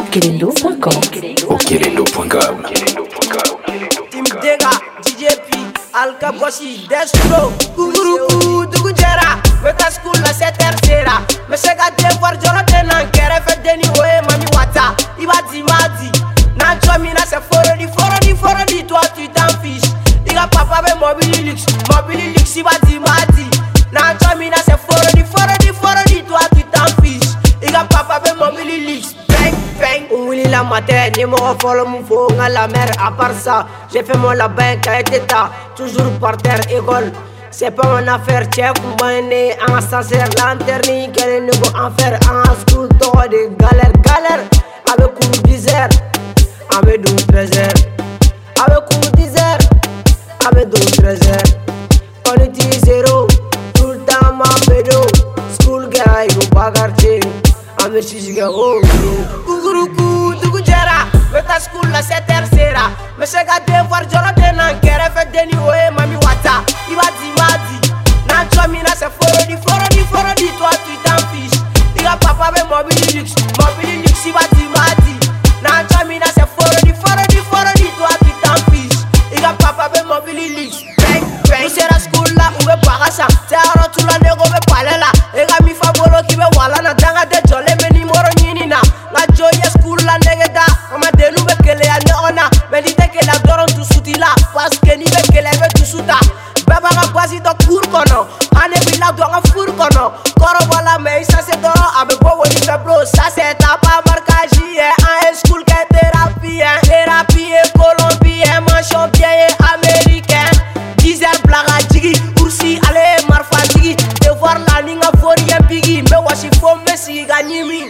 Okelendo.com. Okelendo.com. Tim Dega, DJP, Alka Bossi, Destro, Kuguruku, Dugujera, Meta School la tercera. Me chega devoir Jonathan Ankere, fait Deni Oe, Mami Wata, Ibadi Madi. Nancho Mina se forodi, toi tu t'en fiches. Iga papa be mobili lux, Ibadi Madi. Nancho Mina se forodi, toi tu t'en fiches. Iga papa be mobili lux. Ouli la matin, ni mon follow mon fou, la mer. À part ça, j'ai fait mon labin, qu'à d'état, toujours par terre, école. C'est pas mon affaire, check, money, en sincère, lanterne, quel est le nouveau enfer, en school, toi, de galère, avec cours 10 heures, avec 12 13 heures, avec cours 10 heures, avec 12 13 heures, on est 0, tout le temps, ma pédo, school guy, go bagarre, avec 6 gars, oh, Kuguruku, Dugujera, Meta School la tercera. Me chega devoir Jonathan Ankere, fait Deni Oe, Mami Wata, Ibadi Madi. Nancho Mina se forodi, toi tu t'en fiches. Iga papa be mobili lux, Ibadi Madi. Nancho Mina se forodi, toi tu t'en fiches. Iga papa be mobili lux. Nous sera school là, ou be parasa. C'est alors tout la nego be palela. Ega mi favolo ki be wala na danga de jole meni moro nyinina. La joye school la negeda. Kama denu be kele ya ne ona. Mais dit que la doron tu suti là. Parce que ni be kele be tu suta. Beba ga quasi do cour kono. Ane bi la do nga four kono. Koro wala mais ça c'est doro. Abe bo woni fe bro. Ça c'est ta pas marquage. En school que thérapie. Thérapie colombien. Manchon bien américain. 10 heures blaga jigi. Ursi ale marfa jigi. Devoir la ninga forien bigi. Me washi fo messi ganimi.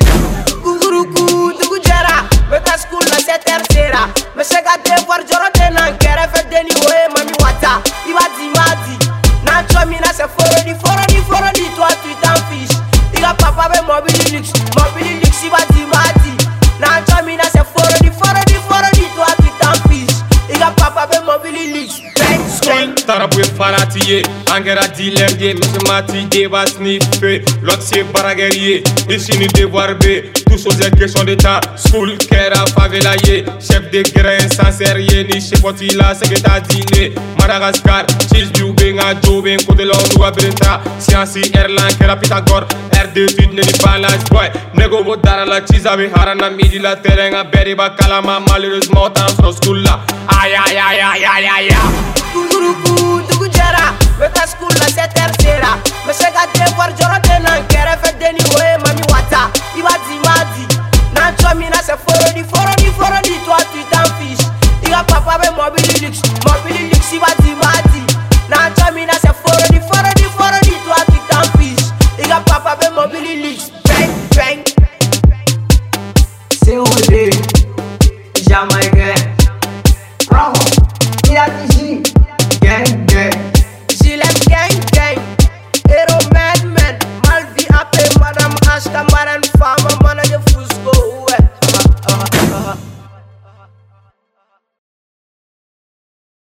Kuguruku Dugujera. Meta School la tercera. Me chega devoir Jonathan Ankere, fait Deni Oe, Mami Wata, Ibadi Madi. Nancho Mina se forodi, toi tu t'en fiches. Iga papa be mobili lux, Ibadi Madi. Nancho Mina se forodi, toi tu t'en fiches. Iga papa be mobili lux. Taraboué faratiye, angera dilemde, monsieur Mati deba sniffe, l'autre c'est baraguerier, ici ni devoir B, tous aux questions d'état, school, kera, favelaye, chef de grain, sincérier, ni chefotila, secrétaire dîner, Madagascar, cheese du benga, joben, côté l'ordre ou breta, science, Erlang, kera Pythagore, R d'études, n'est pas l'âge, boy, nego vodara la cheese, avec harana midi, la terrain, beriba, kalama, malheureusement, dans ce school là, aïe. Kuguruku, Dugujera, Meta School la tercera. Me chega devoir Jonathan Ankere, fait Deni Oe, Mami Wata, Ibadi Madi. Nancho Mina se forodi, toi tu t'en fiches. Iga papa be mobili lux, Ibadi Madi. Nancho Mina se forodi, toi tu t'en fiches. Iga papa be mobili lux. Bang. C'est OD, Jamaïcain. Bravo, il a dit gang. J'il'aime gang. Hero man, mal vie appelé Madame H. Kamara.